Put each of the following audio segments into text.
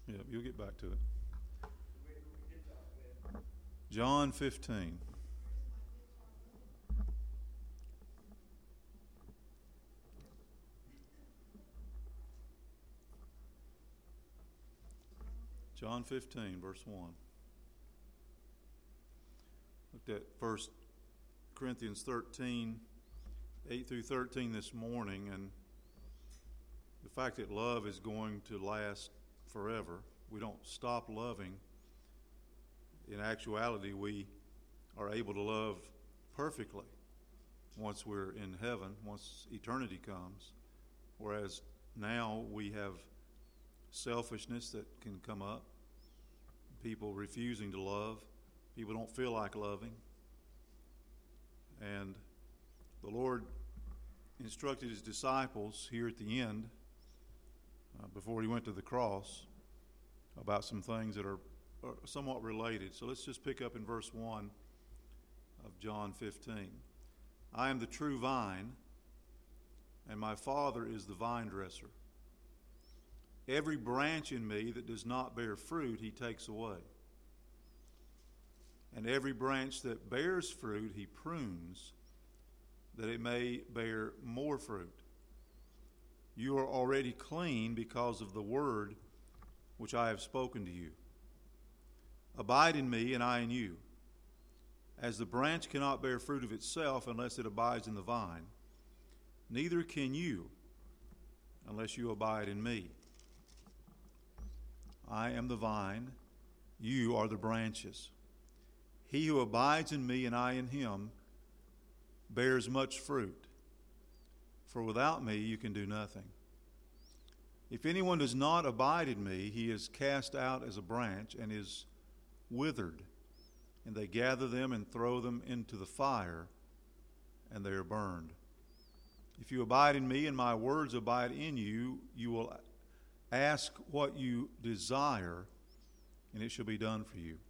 Yeah, you'll get back to it. John 15. John 15, verse 1. Looked at 1 Corinthians 13, 8 through 13 this morning, and the fact that love is going to last forever. We don't stop loving. In actuality, we are able to love perfectly once we're in heaven, once eternity comes, whereas now we have selfishness that can come up, people refusing to love, people don't feel like loving. And the Lord instructed his disciples here at the end, before he went to the cross, about some things that are somewhat related. So let's just pick up in verse 1 of John 15. I am the true vine, and my Father is the vine dresser. Every branch in me that does not bear fruit, he takes away. And every branch that bears fruit, he prunes, that it may bear more fruit. You are already clean because of the word which I have spoken to you. Abide in me, and I in you. As the branch cannot bear fruit of itself unless it abides in the vine, neither can you unless you abide in me. I am the vine, you are the branches. He who abides in me and I in him bears much fruit, for without me you can do nothing. If anyone does not abide in me, he is cast out as a branch and is withered, and they gather them and throw them into the fire, and they are burned. If you abide in me and my words abide in you, you will ask what you desire, and it shall be done for you.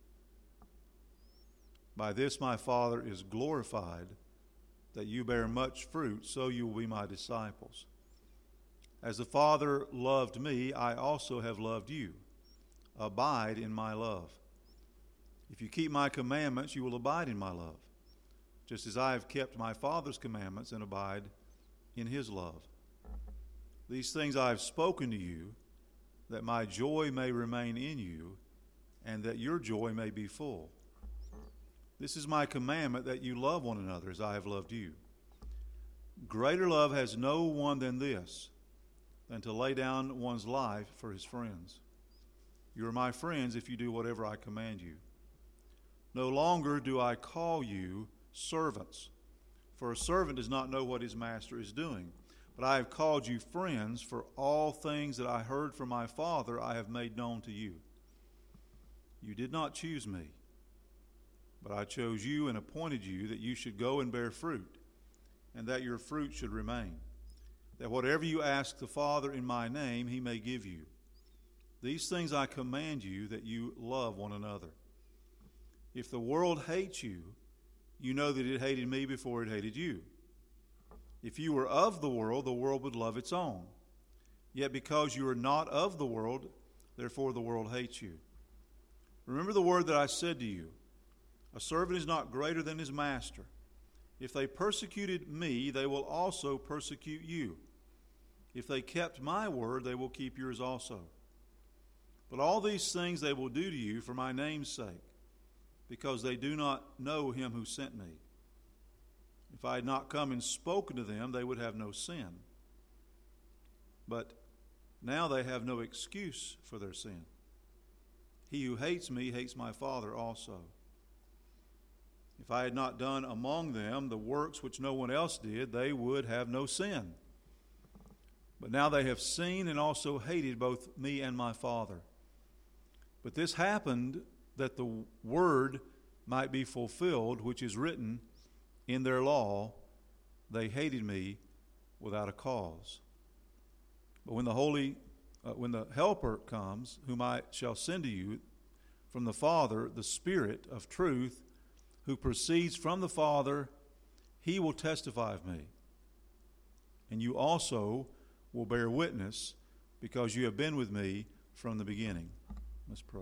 By this my Father is glorified, that you bear much fruit, so you will be my disciples. As the Father loved me, I also have loved you. Abide in my love. If you keep my commandments, you will abide in my love, just as I have kept my Father's commandments and abide in his love. These things I have spoken to you, that my joy may remain in you, and that your joy may be full. This is my commandment, that you love one another as I have loved you. Greater love has no one than this, than to lay down one's life for his friends. You are my friends if you do whatever I command you. No longer do I call you servants, for a servant does not know what his master is doing. But I have called you friends, for all things that I heard from my Father I have made known to you. You did not choose me, but I chose you and appointed you that you should go and bear fruit, and that your fruit should remain, that whatever you ask the Father in my name, he may give you. These things I command you, that you love one another. If the world hates you, you know that it hated me before it hated you. If you were of the world would love its own. Yet because you are not of the world, therefore the world hates you. Remember the word that I said to you, a servant is not greater than his master. If they persecuted me, they will also persecute you. If they kept my word, they will keep yours also. But all these things they will do to you for my name's sake, because they do not know him who sent me. If I had not come and spoken to them, they would have no sin. But now they have no excuse for their sin. He who hates me hates my Father also. If I had not done among them the works which no one else did, they would have no sin. But now they have seen and also hated both me and my Father. But this happened that the word might be fulfilled, which is written in their law, they hated me without a cause. But when the Helper comes, whom I shall send to you from the Father, the Spirit of truth, who proceeds from the Father, he will testify of me. And you also will bear witness, because you have been with me from the beginning. Let's pray.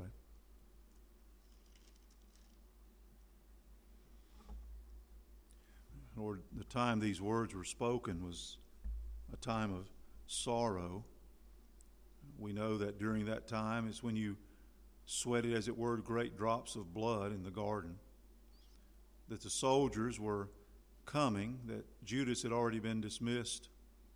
Lord, the time these words were spoken was a time of sorrow. We know that during that time is when you sweated, as it were, great drops of blood in the garden, that the soldiers were coming, that Judas had already been dismissed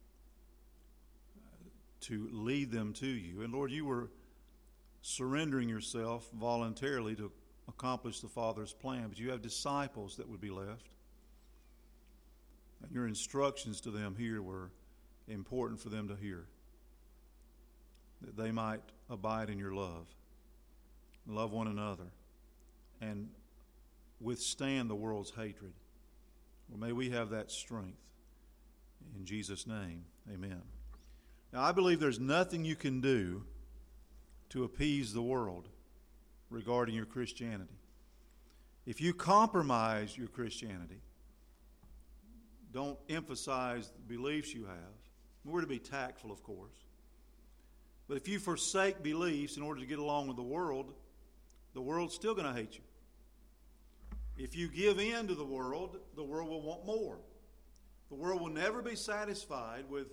to lead them to you. And Lord, you were surrendering yourself voluntarily to accomplish the Father's plan, but you have disciples that would be left. And your instructions to them here were important for them to hear, that they might abide in your love, love one another, and withstand the world's hatred. Well, may we have that strength. In Jesus' name, amen. Now, I believe there's nothing you can do to appease the world regarding your Christianity. If you compromise your Christianity, don't emphasize the beliefs you have. We're to be tactful, of course. But if you forsake beliefs in order to get along with the world's still going to hate you. If you give in to the world will want more. The world will never be satisfied with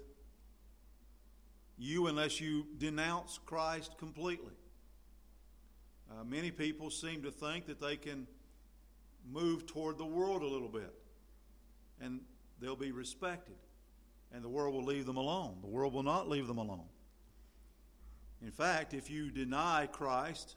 you unless you denounce Christ completely. Many people seem to think that they can move toward the world a little bit, and they'll be respected, and the world will leave them alone. The world will not leave them alone. In fact, if you deny Christ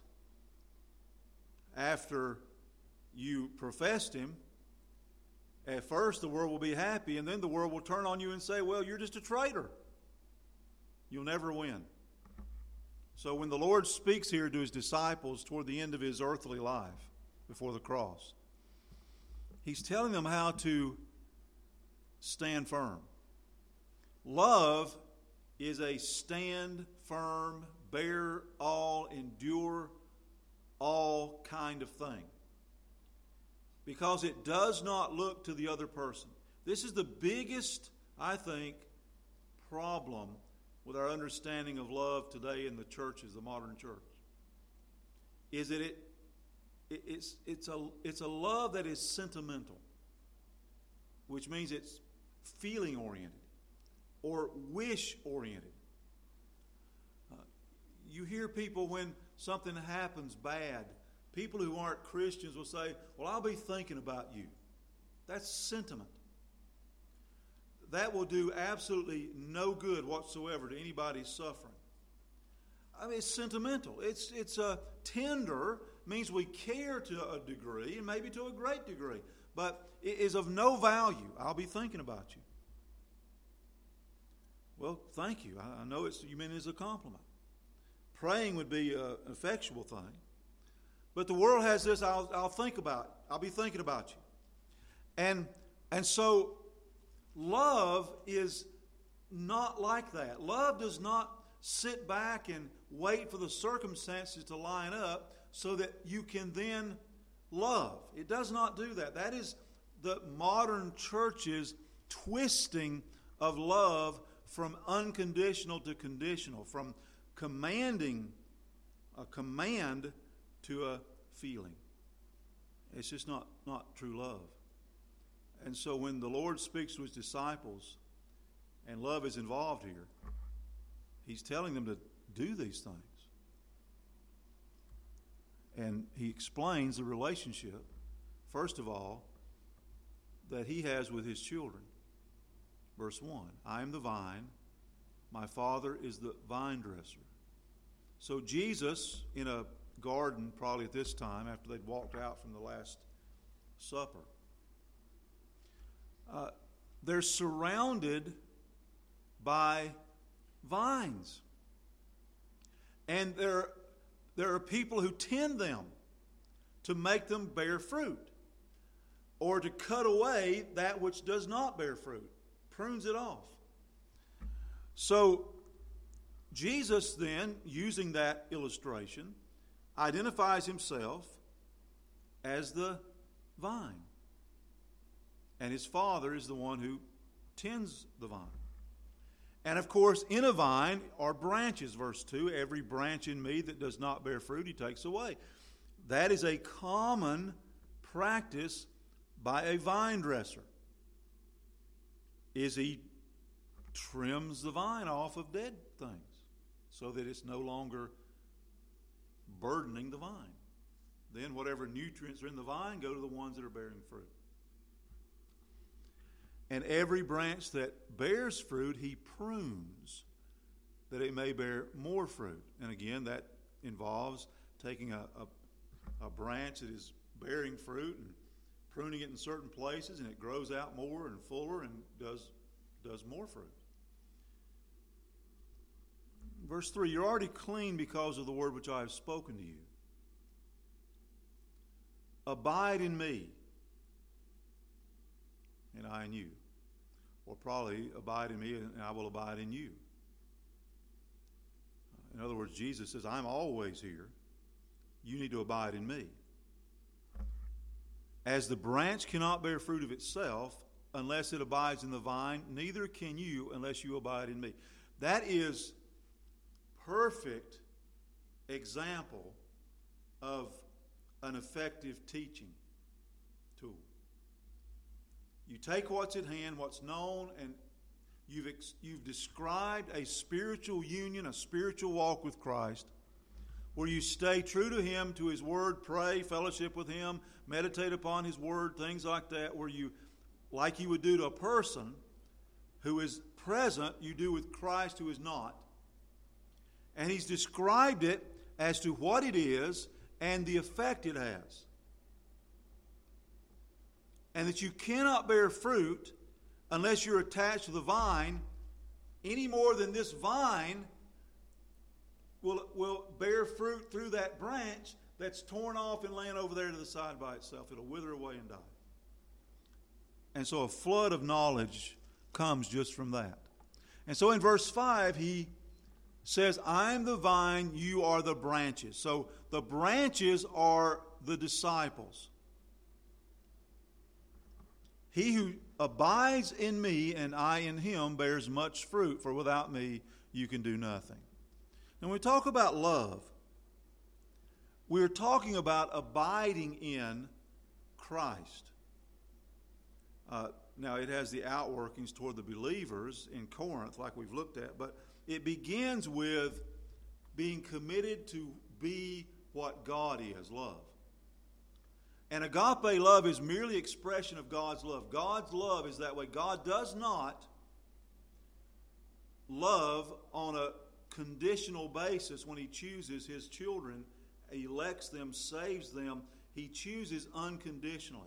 after you professed him, at first the world will be happy, and then the world will turn on you and say, well, you're just a traitor. You'll never win. So when the Lord speaks here to his disciples toward the end of his earthly life before the cross, he's telling them how to stand firm. Love is a stand firm, bear all, endure all kind of thing, because it does not look to the other person. This is the biggest, I think, problem with our understanding of love today in the churches, the modern church, is that it's a love that is sentimental, which means it's feeling oriented or wish oriented. You hear people when something happens bad, people who aren't Christians will say, well, I'll be thinking about you. That's sentiment. That will do absolutely no good whatsoever to anybody suffering. I mean, it's sentimental. It's tender, means we care to a degree, and maybe to a great degree, but it is of no value. I'll be thinking about you. Well, thank you. I know you meant it as a compliment. Praying would be an effectual thing. But the world has this, I'll be thinking about you. And so love is not like that. Love does not sit back and wait for the circumstances to line up so that you can then love. It does not do that. That is the modern church's twisting of love from unconditional to conditional, from commanding a command to a feeling. It's just not true love. And so when the Lord speaks to his disciples and love is involved here, he's telling them to do these things. And he explains the relationship, first of all, that he has with his children. Verse 1, I am the vine, my Father is the vine dresser. So Jesus, in a garden probably at this time, after they'd walked out from the Last Supper, they're surrounded by vines. And there are people who tend them to make them bear fruit, or to cut away that which does not bear fruit, prunes it off. So Jesus then, using that illustration, identifies himself as the vine. And his Father is the one who tends the vine. And of course, in a vine are branches, verse 2. Every branch in me that does not bear fruit, he takes away. That is a common practice by a vine dresser. Is he trims the vine off of dead things so that it's no longer burdening the vine. Then whatever nutrients are in the vine go to the ones that are bearing fruit. And every branch that bears fruit, he prunes, that it may bear more fruit. And again, that involves taking a branch that is bearing fruit and pruning it in certain places, and it grows out more and fuller and does more fruit. Verse 3, you're already clean because of the word which I have spoken to you. Abide in me, and I in you. Or probably, abide in me, and I will abide in you. In other words, Jesus says, I'm always here. You need to abide in me. As the branch cannot bear fruit of itself unless it abides in the vine, neither can you unless you abide in me. That is perfect example of an effective teaching tool. You take what's at hand, what's known, and you've described a spiritual union, a spiritual walk with Christ, where you stay true to Him, to His Word, pray, fellowship with Him, meditate upon His Word, things like that, where you, like you would do to a person who is present, you do with Christ who is not. And He's described it as to what it is and the effect it has. And that you cannot bear fruit unless you're attached to the vine any more than this vine will bear fruit through that branch that's torn off and laying over there to the side by itself. It'll wither away and die. And so a flood of knowledge comes just from that. And so in verse 5, he says, I'm the vine, you are the branches. So the branches are the disciples. He who abides in me and I in him bears much fruit, for without me you can do nothing. And when we talk about love, we're talking about abiding in Christ. Now, it has the outworkings toward the believers in Corinth, like we've looked at, but it begins with being committed to be what God is, love. And agape love is merely expression of God's love. God's love is that way. God does not love on a conditional basis when He chooses His children, elects them, saves them. He chooses unconditionally.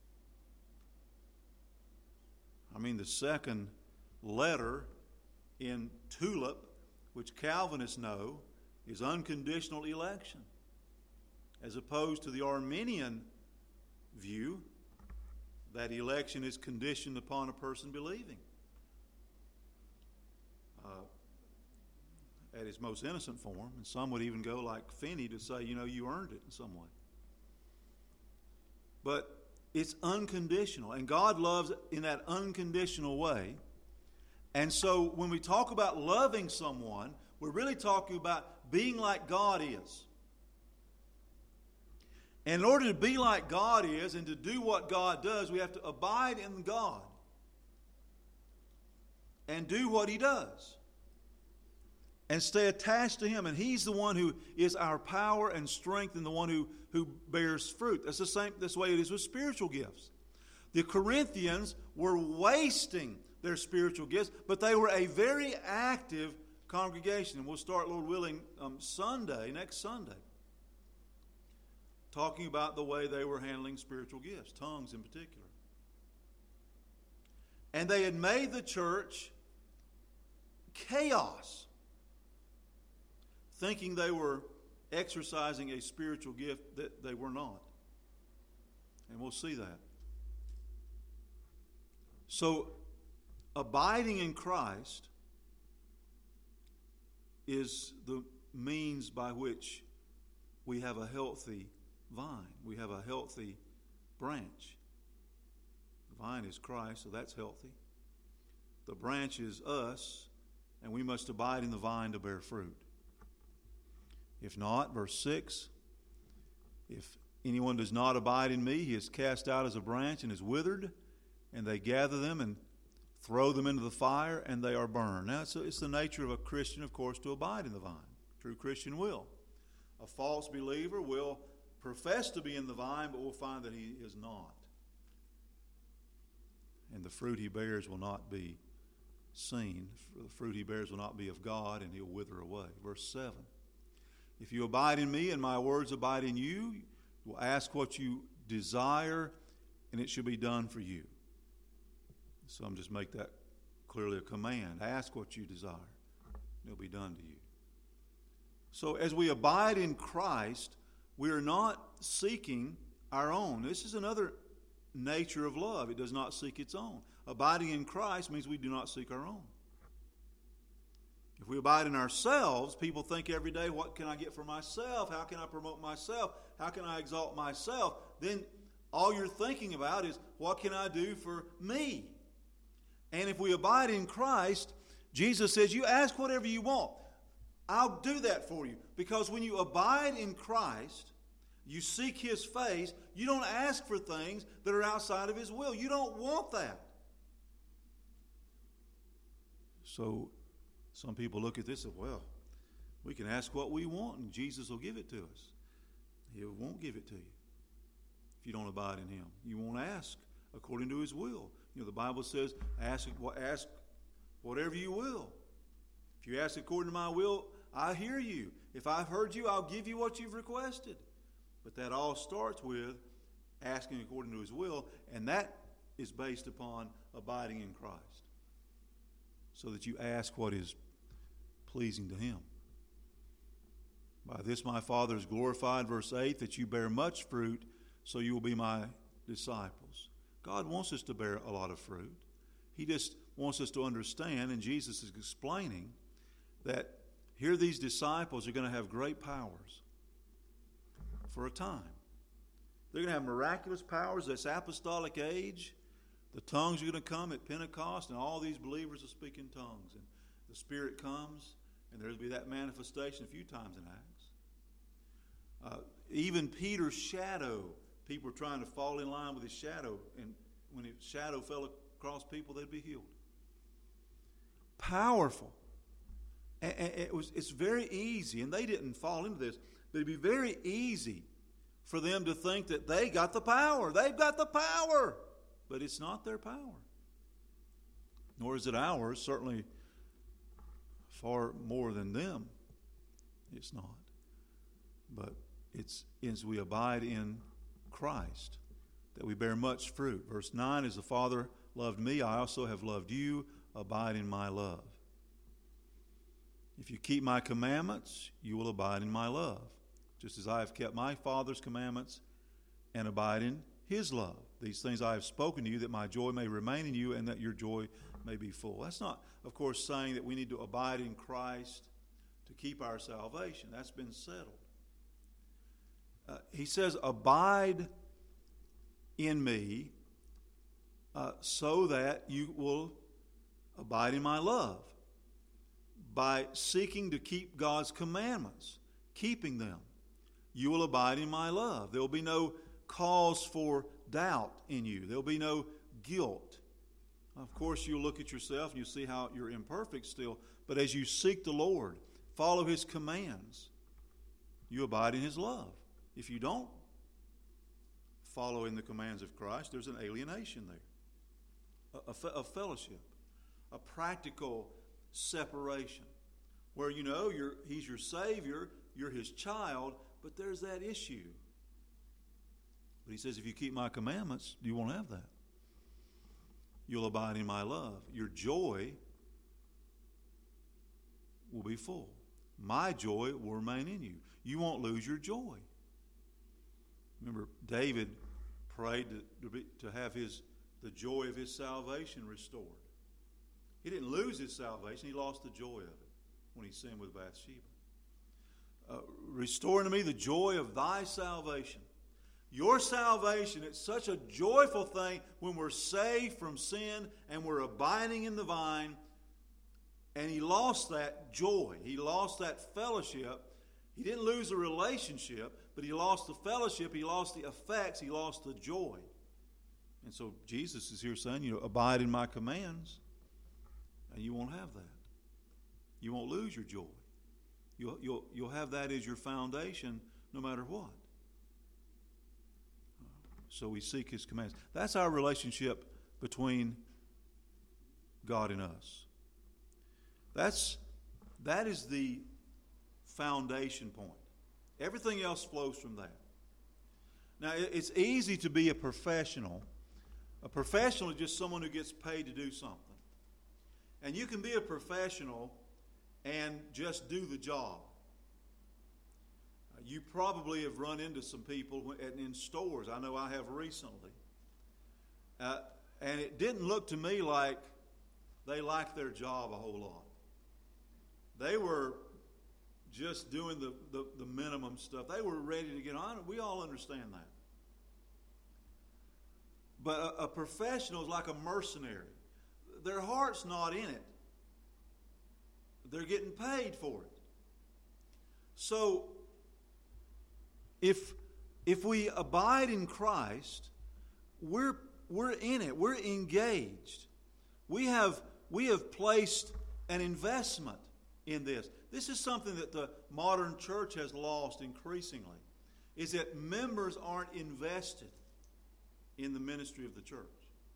I mean, the second letter in Tulip, which Calvinists know, is unconditional election, as opposed to the Arminian view that election is conditioned upon a person believing. At its most innocent form, and some would even go like Finney to say, you earned it in some way. But it's unconditional, and God loves in that unconditional way. And so when we talk about loving someone, we're really talking about being like God is. And in order to be like God is and to do what God does, we have to abide in God and do what He does and stay attached to Him. And He's the one who is our power and strength and the one who bears fruit. That's the same. That's the way it is with spiritual gifts. The Corinthians were wasting their spiritual gifts, but they were a very active congregation. And we'll start, Lord willing, next Sunday, talking about the way they were handling spiritual gifts, tongues in particular. And they had made the church chaos, thinking they were exercising a spiritual gift that they were not. And we'll see that. So, abiding in Christ is the means by which we have a healthy vine. We have a healthy branch. The vine is Christ, so that's healthy. The branch is us, and we must abide in the vine to bear fruit. If not, verse 6, if anyone does not abide in me, he is cast out as a branch and is withered, and they gather them and throw them into the fire, and they are burned. Now, it's the nature of a Christian, of course, to abide in the vine. True Christian will. A false believer will profess to be in the vine, but will find that he is not. And the fruit he bears will not be seen. The fruit he bears will not be of God, and he'll wither away. Verse 7. If you abide in me and my words abide in you, you will ask what you desire, and it shall be done for you. So I'm just make that clearly a command. Ask what you desire, and it'll be done to you. So as we abide in Christ, we are not seeking our own. This is another nature of love. It does not seek its own. Abiding in Christ means we do not seek our own. If we abide in ourselves, people think every day, what can I get for myself? How can I promote myself? How can I exalt myself? Then all you're thinking about is, what can I do for me? And if we abide in Christ, Jesus says, you ask whatever you want. I'll do that for you. Because when you abide in Christ, you seek His face, you don't ask for things that are outside of His will. You don't want that. So some people look at this and say, well, we can ask what we want and Jesus will give it to us. He won't give it to you if you don't abide in Him. You won't ask according to His will. You know, the Bible says, ask whatever you will. If you ask according to my will, I hear you. If I've heard you, I'll give you what you've requested. But that all starts with asking according to His will, and that is based upon abiding in Christ, so that you ask what is pleasing to Him. By this my Father is glorified, verse 8, that you bear much fruit, so you will be my disciples. God wants us to bear a lot of fruit. He just wants us to understand, and Jesus is explaining that here these disciples are going to have great powers for a time. They're going to have miraculous powers. This apostolic age, the tongues are going to come at Pentecost, and all these believers will speak in tongues. And the Spirit comes, and there'll be that manifestation a few times in Acts. Even Peter's shadow, people were trying to fall in line with his shadow, and when his shadow fell across people, they'd be healed. Powerful. It's very easy, and they didn't fall into this, but it'd be very easy for them to think that they got the power. They've got the power, but it's not their power. Nor is it ours, certainly far more than them. It's not. But it's as we abide in Christ that we bear much fruit. Verse 9, as the Father loved me, I also have loved you. Abide in my love. If you keep my commandments, you will abide in my love, just as I have kept my Father's commandments and abide in His love. These things I have spoken to you, that my joy may remain in you and that your joy may be full. That's not, of course, saying that we need to abide in Christ to keep our salvation. That's been settled. He says, abide in me so that you will abide in my love. By seeking to keep God's commandments, keeping them, you will abide in my love. There will be no cause for doubt in you. There will be no guilt. Of course, you'll look at yourself and you'll see how you're imperfect still. But as you seek the Lord, follow His commands, you abide in His love. If you don't follow in the commands of Christ, there's an alienation there, a fellowship, a practical separation, where He's your Savior, you're His child, but there's that issue. But He says, if you keep my commandments, you won't have that. You'll abide in my love. Your joy will be full. My joy will remain in you. You won't lose your joy. Remember, David prayed to have the joy of his salvation restored. He didn't lose his salvation. He lost the joy of it when he sinned with Bathsheba. Restore unto me the joy of thy salvation. Your salvation, it's such a joyful thing when we're saved from sin and we're abiding in the vine. And he lost that joy. He lost that fellowship. He didn't lose the relationship, but he lost the fellowship. He lost the effects. He lost the joy. And so Jesus is here saying, abide in my commands, and you won't have that. You won't lose your joy. You'll have that as your foundation no matter what. So we seek his commands. That's our relationship between God and us. That is the foundation point. Everything else flows from that. Now, it's easy to be a professional. A professional is just someone who gets paid to do something. And you can be a professional and just do the job. You probably have run into some people in stores. I know I have recently. And it didn't look to me like they liked their job a whole lot. They were just doing the minimum stuff. They were ready to get on. We all understand that. But a professional is like a mercenary. Their heart's not in it. They're getting paid for it. So, if we abide in Christ, we're in it. We're engaged. We have placed an investment in this. This is something that the modern church has lost increasingly, is that members aren't invested in the ministry of the church.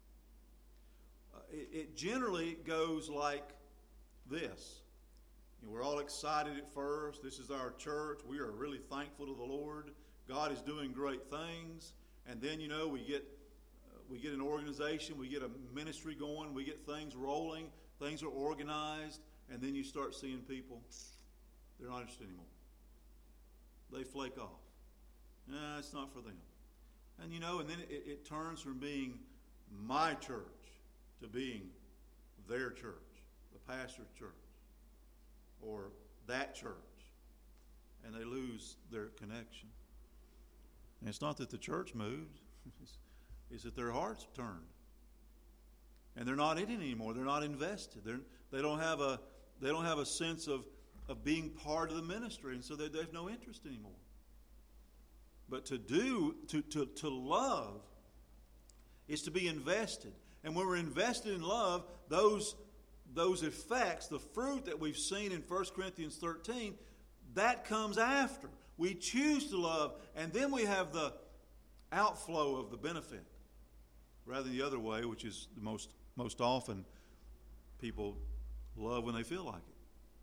It generally goes like this. We're all excited at first. This is our church. We are really thankful to the Lord. God is doing great things. And then, we get an organization, we get a ministry going, we get things rolling, things are organized, and then you start seeing people, they're not interested anymore. They flake off. Nah, it's not for them. And and then it turns from being my church to being their church, the pastor's church, or that church, and they lose their connection. And it's not that the church moved, it's that their hearts turned. And they're not in it anymore. They're not invested. They don't have a sense of being part of the ministry, and so they have no interest anymore. But to love is to be invested. And when we're invested in love, those effects, the fruit that we've seen in 1 Corinthians 13, that comes after. We choose to love, and then we have the outflow of the benefit, rather than the other way, which is the most often people love when they feel like it.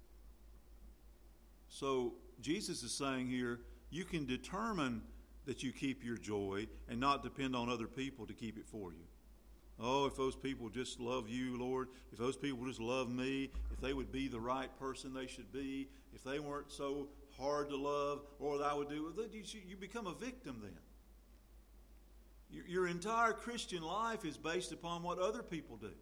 So Jesus is saying here, you can determine that you keep your joy and not depend on other people to keep it for you. Oh, if those people just love you, Lord, if those people just love me, if they would be the right person they should be, if they weren't so hard to love, or that I would do, you become a victim then. Your entire Christian life is based upon what other people do.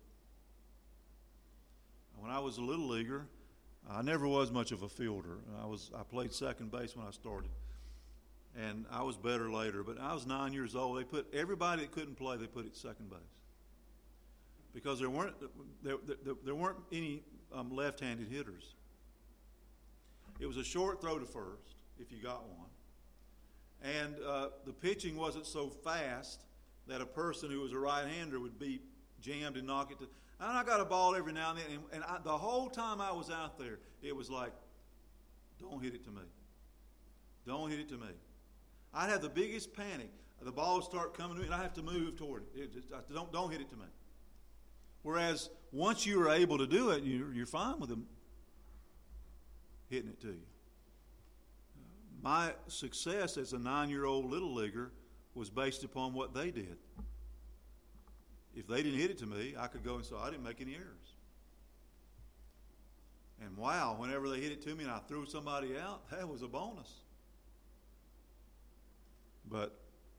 When I was a little leaguer, I never was much of a fielder. I played second base when I started, and I was better later. But I was 9 years old. They put everybody that couldn't play, they put at second base because there weren't any left-handed hitters. It was a short throw to first if you got one, and the pitching wasn't so fast that a person who was a right-hander would be jammed and knock it to. And I got a ball every now and then, and the whole time I was out there, it was like, don't hit it to me. Don't hit it to me. I'd have the biggest panic. The ball would start coming to me, and I have to move toward it. Don't hit it to me. Whereas once you are able to do it, you're fine with them hitting it to you. My success as a 9-year-old little leaguer was based upon what they did. If they didn't hit it to me, I could go and say, I didn't make any errors. And wow, whenever they hit it to me and I threw somebody out, that was a bonus. But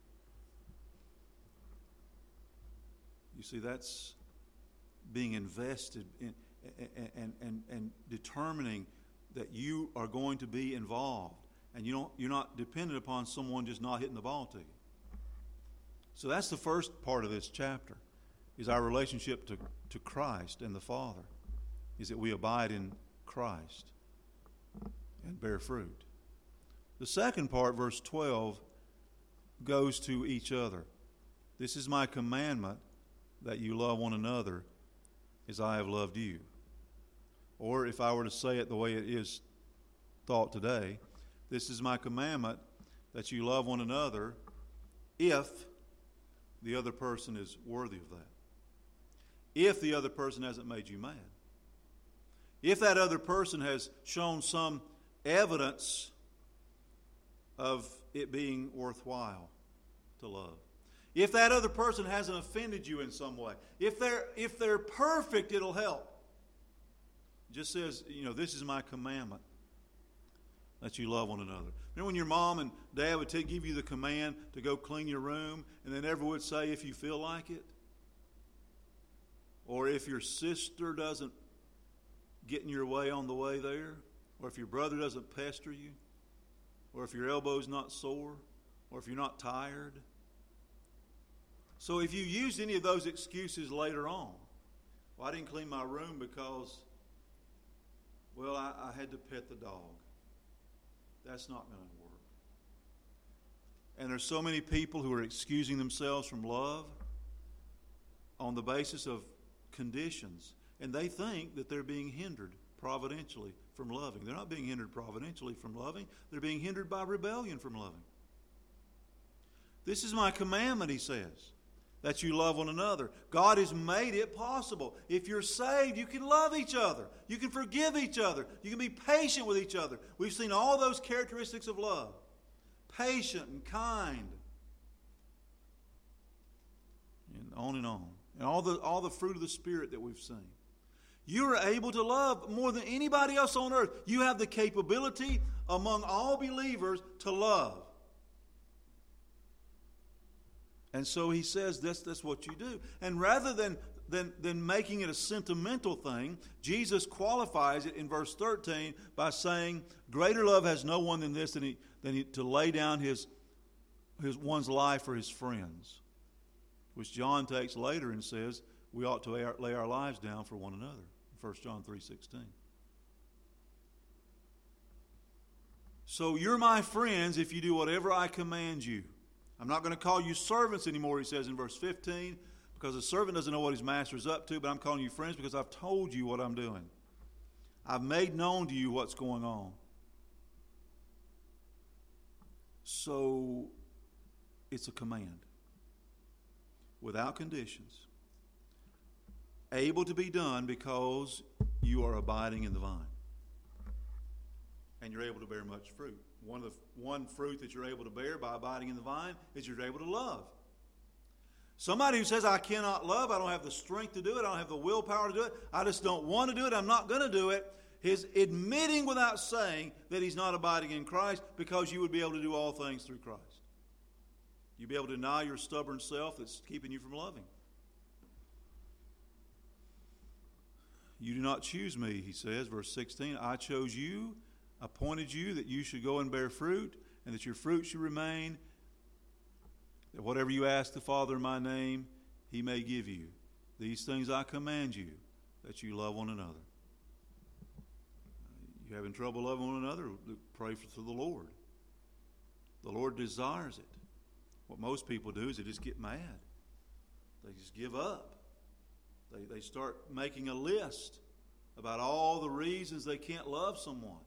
you see, that's being invested in and determining that you are going to be involved, and you're not dependent upon someone just not hitting the ball to you. So that's the first part of this chapter, is our relationship to Christ and the Father. is that we abide in Christ and bear fruit. The second part, verse 12, goes to each other. This is my commandment, that you love one another as I have loved you. Or if I were to say it the way it is thought today, this is my commandment, that you love one another if the other person is worthy of that. If the other person hasn't made you mad. If that other person has shown some evidence of it being worthwhile to love. If that other person hasn't offended you in some way. If they're perfect, it'll help. It just says, this is my commandment, that you love one another. Remember when your mom and dad would give you the command to go clean your room, and they never would say if you feel like it? Or if your sister doesn't get in your way on the way there? Or if your brother doesn't pester you? Or if your elbow's not sore? Or if you're not tired? So if you use any of those excuses later on, well, I didn't clean my room because, I had to pet the dog. That's not going to work. And there's so many people who are excusing themselves from love on the basis of conditions. And they think that they're being hindered providentially from loving. They're not being hindered providentially from loving. They're being hindered by rebellion from loving. This is my commandment, he says, that you love one another. God has made it possible. If you're saved, you can love each other. You can forgive each other. You can be patient with each other. We've seen all those characteristics of love. Patient and kind. And on and on. And all the fruit of the Spirit that we've seen. You are able to love more than anybody else on earth. You have the capability among all believers to love. And so he says that's what you do. And rather than making it a sentimental thing, Jesus qualifies it in verse 13 by saying, greater love has no one than this, than to lay down his one's life for his friends. Which John takes later and says we ought to lay our lives down for one another. 1 John 3:16. So you're my friends if you do whatever I command you. I'm not going to call you servants anymore, he says in verse 15, because a servant doesn't know what his master's up to, but I'm calling you friends because I've told you what I'm doing. I've made known to you what's going on. So it's a command. Without conditions. Able to be done because you are abiding in the vine. And you're able to bear much fruit. One fruit that you're able to bear by abiding in the vine is you're able to love. Somebody who says, I cannot love, I don't have the strength to do it, I don't have the willpower to do it, I just don't want to do it, I'm not going to do it, is admitting without saying that he's not abiding in Christ, because you would be able to do all things through Christ. You'd be able to deny your stubborn self that's keeping you from loving. You do not choose me, he says, verse 16. I chose you, appointed you that you should go and bear fruit, and that your fruit should remain, that whatever you ask the Father in my name, he may give you. These things I command you, that you love one another. You having trouble loving one another? Pray for the Lord. The Lord desires it. What most people do is they just get mad. They just give up. They start making a list about all the reasons they can't love someone.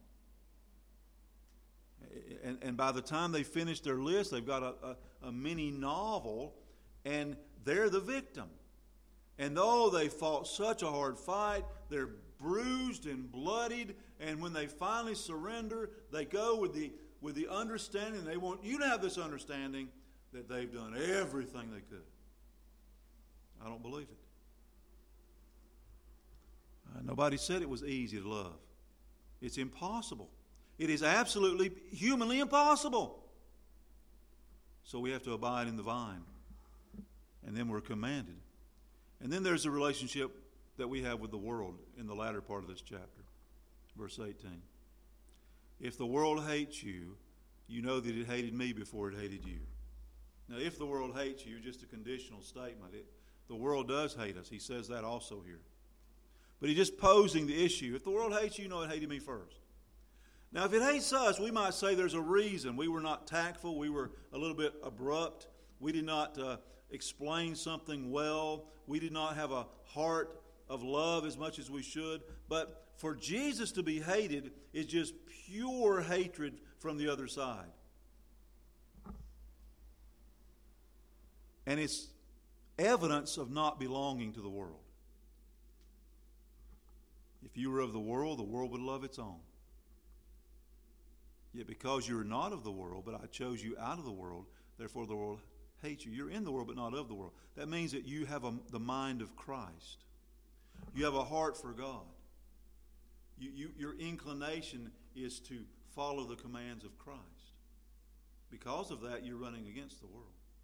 And by the time they finish their list, they've got a mini novel, and they're the victim. And though they fought such a hard fight, they're bruised and bloodied, and when they finally surrender, they go with the understanding, they want you to have this understanding that they've done everything they could. I don't believe it. Nobody said it was easy to love. It's impossible. It is absolutely humanly impossible. So we have to abide in the vine. And then we're commanded. And then there's a relationship that we have with the world in the latter part of this chapter. Verse 18. If the world hates you, you know that it hated me before it hated you. Now, if the world hates you, just a conditional statement. The world does hate us. He says that also here. But he's just posing the issue. If the world hates you, you know it hated me first. Now, if it hates us, we might say there's a reason. We were not tactful. We were a little bit abrupt. We did not explain something well. We did not have a heart of love as much as we should. But for Jesus to be hated is just pure hatred from the other side. And it's evidence of not belonging to the world. If you were of the world would love its own. Yet because you're not of the world, but I chose you out of the world, therefore the world hates you. You're in the world, but not of the world. That means that you have the mind of Christ. You have a heart for God. Your inclination is to follow the commands of Christ. Because of that, you're running against the world.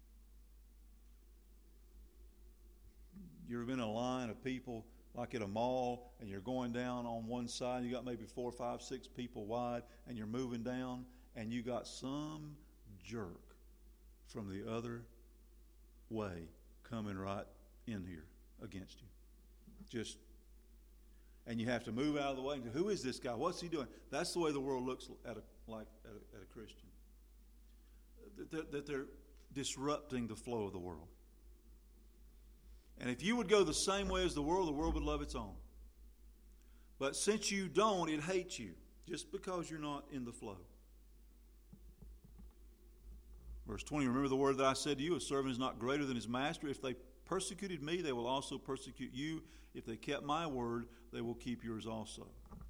You ever been in a line of people like at a mall, and you're going down on one side, you got maybe 4, 5, 6 people wide, and you're moving down, and you got some jerk from the other way coming right in here against you. And you have to move out of the way. And who is this guy? What's he doing? That's the way the world looks at a Christian. That they're disrupting the flow of the world. And if you would go the same way as the world would love its own. But since you don't, it hates you just because you're not in the flow. Verse 20, remember the word that I said to you, a servant is not greater than his master. If they persecuted me, they will also persecute you. If they kept my word, they will keep yours also.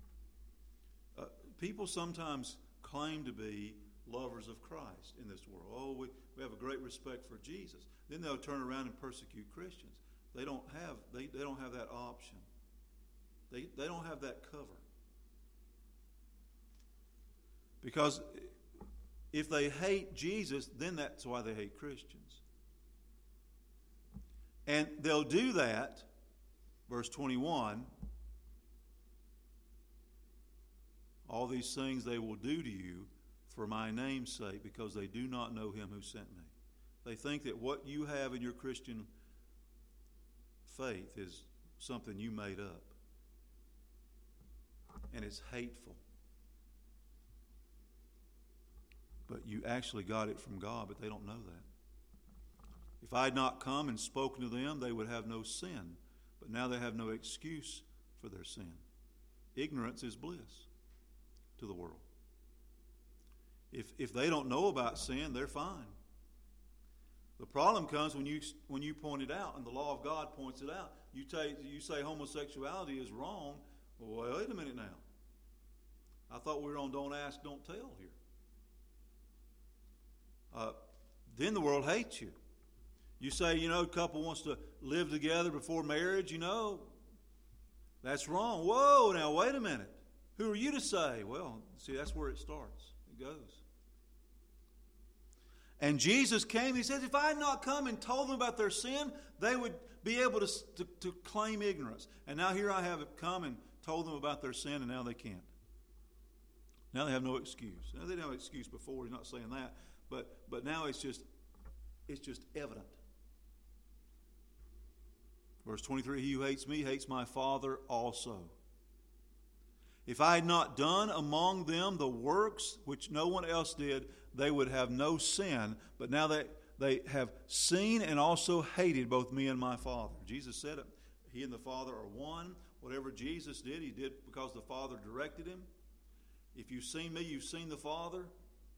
People sometimes claim to be lovers of Christ in this world. Oh, we have a great respect for Jesus. Then they'll turn around and persecute Christians. They don't have that option. They don't have that cover. Because if they hate Jesus, then that's why they hate Christians. And they'll do that, verse 21, all these things they will do to you for my name's sake, because they do not know him who sent me. They think that what you have in your Christian faith is something you made up. And it's hateful. But you actually got it from God, but they don't know that. If I had not come and spoken to them, they would have no sin. But now they have no excuse for their sin. Ignorance is bliss to the world. If they don't know about sin, they're fine. The problem comes when you point it out, and the law of God points it out. You say homosexuality is wrong. Well, wait a minute now. I thought we were on don't ask, don't tell here. Then the world hates you. You say, a couple wants to live together before marriage, that's wrong. Whoa, now wait a minute. Who are you to say? Well, see, that's where it starts. It goes. And Jesus came, he says, if I had not come and told them about their sin, they would be able to claim ignorance. And now here I have come and told them about their sin, and now they can't. Now they have no excuse. Now they didn't have an excuse before, he's not saying that. But now it's just evident. Verse 23, he who hates me hates my Father also. If I had not done among them the works which no one else did, they would have no sin. But now they have seen and also hated both me and my Father. Jesus said it. He and the Father are one. Whatever Jesus did, he did because the Father directed him. If you've seen me, you've seen the Father.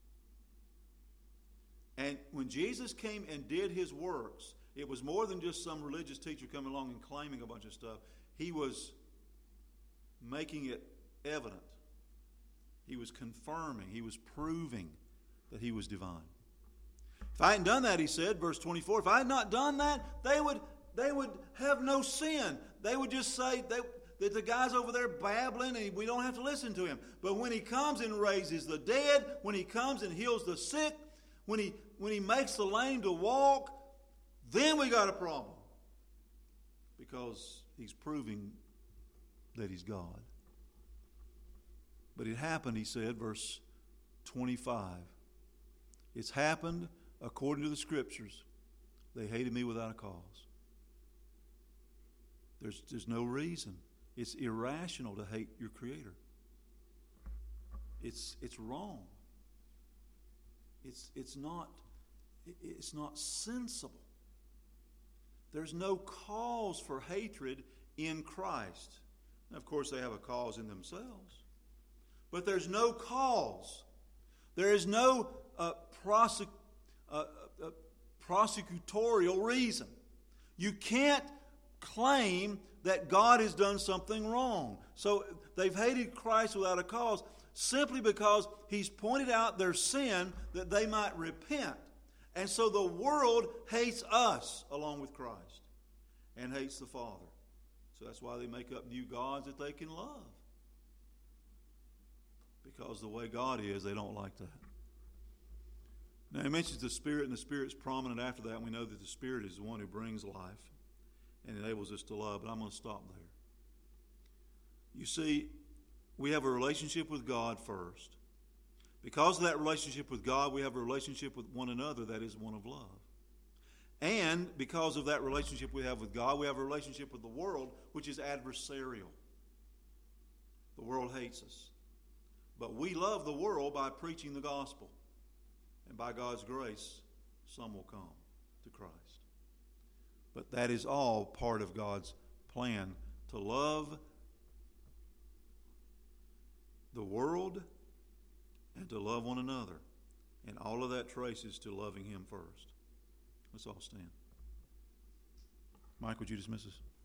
And when Jesus came and did his works, it was more than just some religious teacher coming along and claiming a bunch of stuff. He was making it evident. He was confirming. He was proving that he was divine. If I hadn't done that, he said, verse 24, if I had not done that, they would have no sin. They would just say that the guy's over there babbling and we don't have to listen to him. But when he comes and raises the dead, when he comes and heals the sick, when he makes the lame to walk, then we got a problem. Because he's proving that he's God. But it happened, he said, verse 25. It's happened according to the Scriptures. They hated me without a cause. There's no reason It's irrational to hate your Creator. It's wrong. It's not sensible. There's no cause for hatred in Christ. Now, of course, they have a cause in themselves, but there's no cause. There is no prosecutorial reason. You can't claim that God has done something wrong. So they've hated Christ without a cause simply because He's pointed out their sin that they might repent. And so the world hates us along with Christ and hates the Father. So that's why they make up new gods that they can love. Because the way God is, they don't like that. Now he mentions the Spirit, and the Spirit's prominent after that, and we know that the Spirit is the one who brings life and enables us to love, but I'm going to stop there. You see, we have a relationship with God first. Because of that relationship with God, we have a relationship with one another that is one of love. And because of that relationship we have with God, we have a relationship with the world, which is adversarial. The world hates us. But we love the world by preaching the gospel. And by God's grace, some will come to Christ. But that is all part of God's plan, to love the world and to love one another. And all of that traces to loving Him first. Let's all stand. Mike, would you dismiss us?